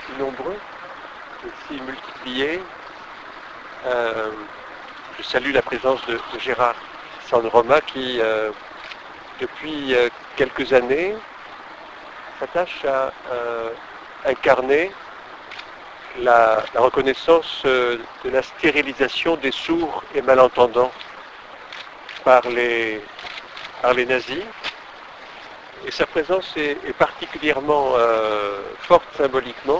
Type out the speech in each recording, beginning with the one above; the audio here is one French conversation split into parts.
si nombreux, et si multipliés. Je salue la présence de Gérard Sandroma qui, depuis quelques années, s'attache à incarner la reconnaissance de la stérilisation des sourds et malentendants par les nazis. Et sa présence est particulièrement forte symboliquement.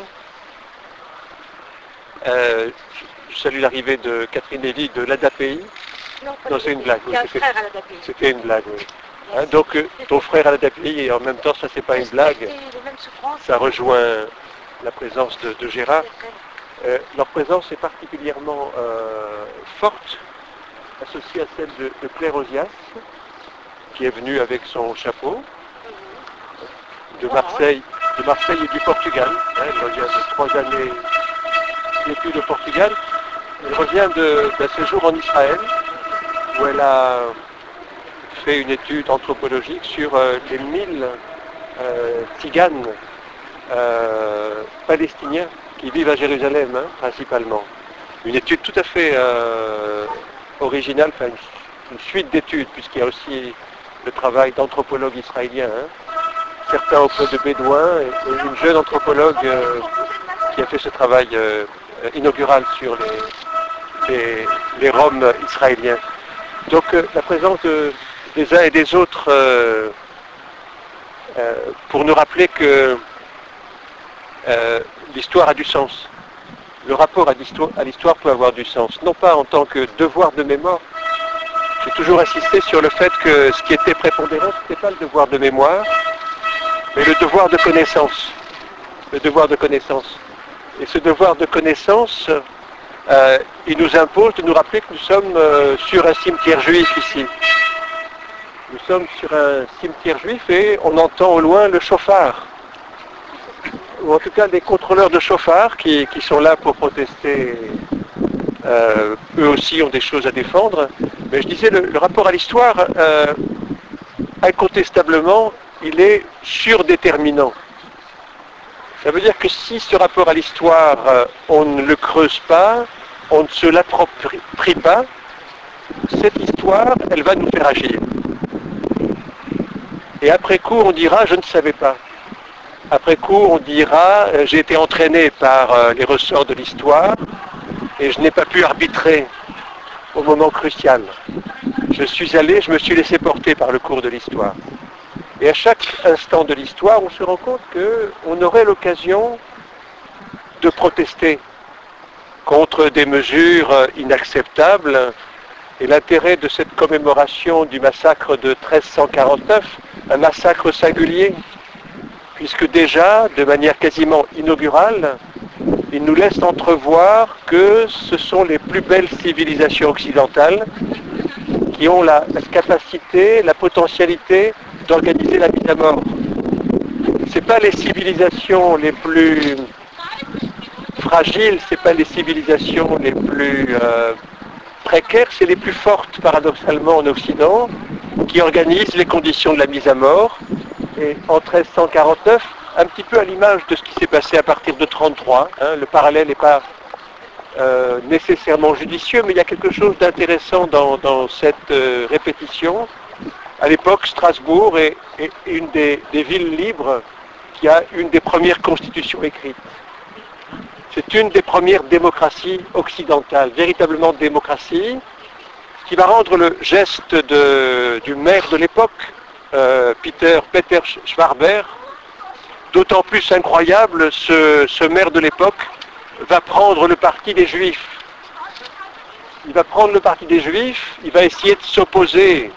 Je salue l'arrivée de Catherine Lévy de l'ADAPI. Non, c'est une blague. Oui, c'était une blague, oui. Hein, donc ton frère à l'ADAPI, et en même temps, ça c'est pas une blague. Ça rejoint la présence de Gérard. Leur présence est particulièrement forte, associée à celle de Claire Ozias, qui est venue avec son chapeau, de Marseille et du Portugal. Elle revient de 3 années d'études au Portugal. Elle revient d'un séjour en Israël, où elle a fait une étude anthropologique sur les 1000 tziganes palestiniens qui vivent à Jérusalem, principalement. Une étude tout à fait originale, enfin une suite d'études, puisqu'il y a aussi le travail d'anthropologues israéliens, certains auprès de Bédouins, et une jeune anthropologue qui a fait ce travail inaugural sur les Roms israéliens. Donc la présence des uns et des autres pour nous rappeler que l'histoire a du sens. Le rapport à l'histoire peut avoir du sens, non pas en tant que devoir de mémoire. J'ai toujours insisté sur le fait que ce qui était prépondérant, ce n'était pas le devoir de mémoire, mais le devoir de connaissance. Le devoir de connaissance. Et ce devoir de connaissance, il nous impose de nous rappeler que nous sommes sur un cimetière juif ici. Nous sommes sur un cimetière juif et on entend au loin le chauffard. Ou en tout cas des contrôleurs de chauffard qui sont là pour protester. Eux aussi ont des choses à défendre. Mais je disais, le rapport à l'histoire, incontestablement, il est surdéterminant. Ça veut dire que si ce rapport à l'histoire, on ne le creuse pas, on ne se l'approprie pas, cette histoire, elle va nous faire agir. Et après coup, on dira, je ne savais pas. Après coup, on dira, j'ai été entraîné par les ressorts de l'histoire et je n'ai pas pu arbitrer au moment crucial. Je me suis laissé porter par le cours de l'histoire. Et à chaque instant de l'histoire, on se rend compte qu'on aurait l'occasion de protester contre des mesures inacceptables. Et l'intérêt de cette commémoration du massacre de 1349, un massacre singulier, puisque déjà, de manière quasiment inaugurale, il nous laisse entrevoir que ce sont les plus belles civilisations occidentales qui ont la capacité, la potentialité d'organiser la mise à mort. Ce n'est pas les civilisations les plus fragiles, ce n'est pas les civilisations les plus précaires, c'est les plus fortes, paradoxalement, en Occident, qui organisent les conditions de la mise à mort. Et en 1349, un petit peu à l'image de ce qui s'est passé à partir de 1933, le parallèle n'est pas nécessairement judicieux, mais il y a quelque chose d'intéressant dans cette répétition. À l'époque, Strasbourg est une des villes libres qui a une des premières constitutions écrites. C'est une des premières démocraties occidentales, véritablement démocratie, qui va rendre le geste du maire de l'époque, Peter Schwarber, d'autant plus incroyable. Ce maire de l'époque va prendre le parti des Juifs. Il va prendre le parti des Juifs, il va essayer de s'opposer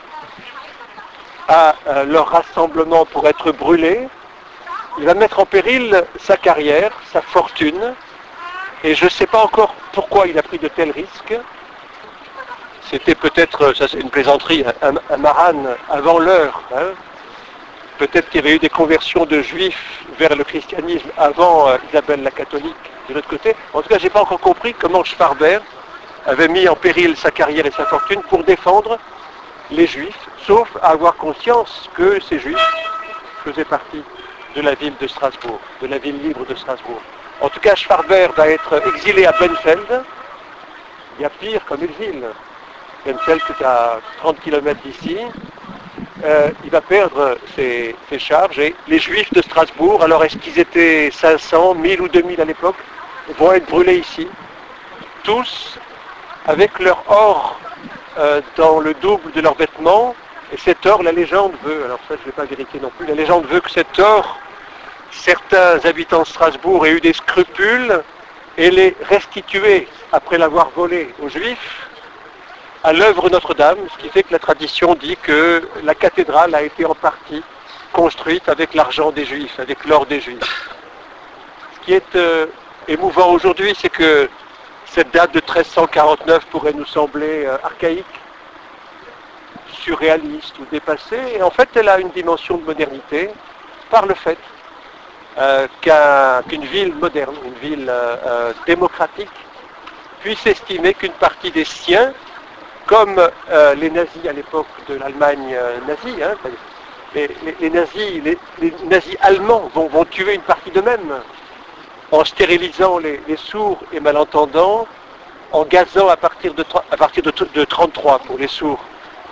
à leur rassemblement pour être brûlé. Il va mettre en péril sa carrière, sa fortune, et je ne sais pas encore pourquoi il a pris de tels risques. C'était peut-être, ça c'est une plaisanterie, un Maran avant l'heure. Peut-être qu'il y avait eu des conversions de juifs vers le christianisme avant Isabelle la catholique de l'autre côté. En tout cas, je n'ai pas encore compris comment Schwarber avait mis en péril sa carrière et sa fortune pour défendre les juifs, sauf à avoir conscience que ces juifs faisaient partie de la ville de Strasbourg, de la ville libre de Strasbourg. En tout cas, Schwarber va être exilé à Benfeld. Il y a pire comme exil. Benfeld, c'est à 30 km d'ici. Il va perdre ses charges et les Juifs de Strasbourg, alors est-ce qu'ils étaient 500, 1000 ou 2000 à l'époque, vont être brûlés ici. Tous avec leur or dans le double de leurs vêtements. Et cet or, la légende veut, alors ça je ne vais pas vérifier non plus, la légende veut que cet or, certains habitants de Strasbourg aient eu des scrupules et les restituer après l'avoir volé aux Juifs à l'œuvre Notre-Dame, ce qui fait que la tradition dit que la cathédrale a été en partie construite avec l'argent des Juifs, avec l'or des Juifs. Ce qui est émouvant aujourd'hui, c'est que cette date de 1349 pourrait nous sembler archaïque, surréaliste ou dépassée, et en fait elle a une dimension de modernité par le fait qu'une ville moderne, une ville démocratique, puisse estimer qu'une partie des siens, comme les nazis à l'époque de l'Allemagne nazie, hein, les nazis allemands vont tuer une partie d'eux-mêmes en stérilisant les sourds et malentendants, en gazant à partir de 33 pour les sourds.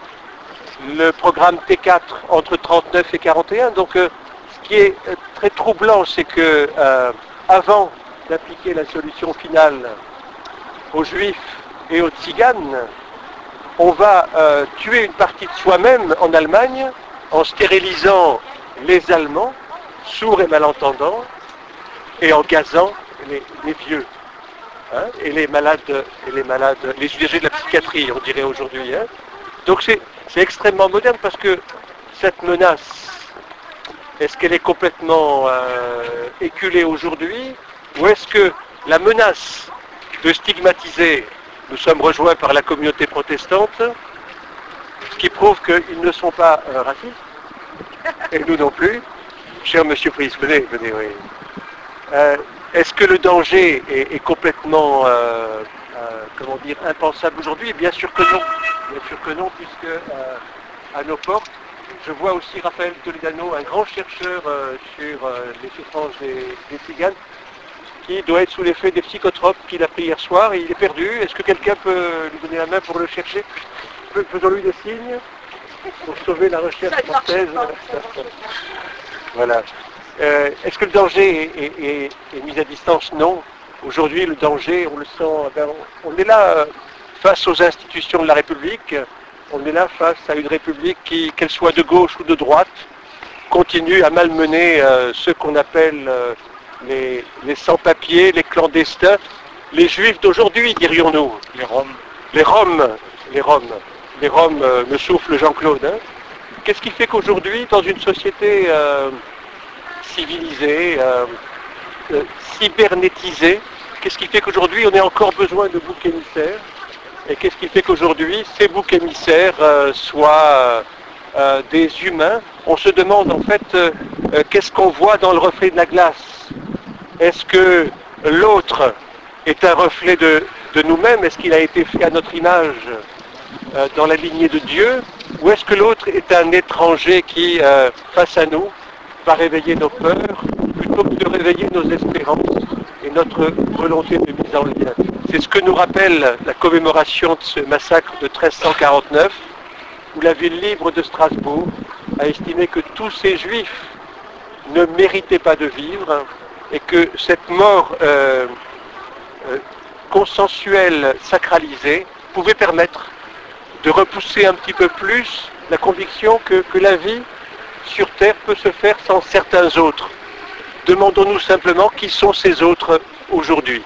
Le programme T4 entre 39 et 41. Donc ce qui est très troublant, c'est que avant d'appliquer la solution finale aux Juifs et aux Tziganes, on va tuer une partie de soi-même en Allemagne en stérilisant les Allemands, sourds et malentendants, et en gazant les vieux, hein, et les malades, les usagers de la psychiatrie, on dirait aujourd'hui. Hein. Donc c'est extrêmement moderne parce que cette menace, est-ce qu'elle est complètement éculée aujourd'hui, ou est-ce que la menace de stigmatiser, nous sommes rejoints par la communauté protestante, ce qui prouve qu'ils ne sont pas racistes, et nous non plus. Cher monsieur Fries, venez, oui. Est-ce que le danger est complètement, comment dire, impensable aujourd'hui? Bien sûr que non. Bien sûr que non, puisque à nos portes, je vois aussi Raphaël Toledano, un grand chercheur sur les souffrances des Tziganes, qui doit être sous l'effet des psychotropes qu'il a pris hier soir, et il est perdu. Est-ce que quelqu'un peut lui donner la main pour le chercher? Faisons-lui des signes pour sauver la recherche française. Voilà. Est-ce que le danger est mis à distance? Non. Aujourd'hui, le danger, on le sent, on est là face aux institutions de la République, on est là face à une République qui, qu'elle soit de gauche ou de droite, continue à malmener ceux qu'on appelle les sans-papiers, les clandestins, les Juifs d'aujourd'hui, dirions-nous. Les Roms, me souffle Jean-Claude. Hein. Qu'est-ce qui fait qu'aujourd'hui, dans une société civilisée, cybernétisée, qu'est-ce qui fait qu'aujourd'hui on a encore besoin de boucs émissaires, et qu'est-ce qui fait qu'aujourd'hui ces boucs émissaires soient des humains? On se demande en fait qu'est-ce qu'on voit dans le reflet de la glace. Est-ce que l'autre est un reflet de nous-mêmes? Est-ce qu'il a été fait à notre image dans la lignée de Dieu? Ou est-ce que l'autre est un étranger qui, face à nous, va réveiller nos peurs, plutôt que de réveiller nos espérances et notre volonté de mise en lien? C'est ce que nous rappelle la commémoration de ce massacre de 1349, où la ville libre de Strasbourg a estimé que tous ces Juifs ne méritaient pas de vivre, et que cette mort consensuelle, sacralisée, pouvait permettre de repousser un petit peu plus la conviction que la vie sur Terre peut se faire sans certains autres. Demandons-nous simplement qui sont ces autres aujourd'hui.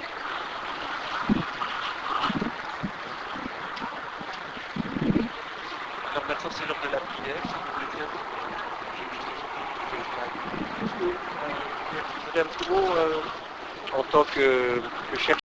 Alors maintenant c'est l'heure de la prière. Est-ce que vous avez un petit mot en tant que chercheur?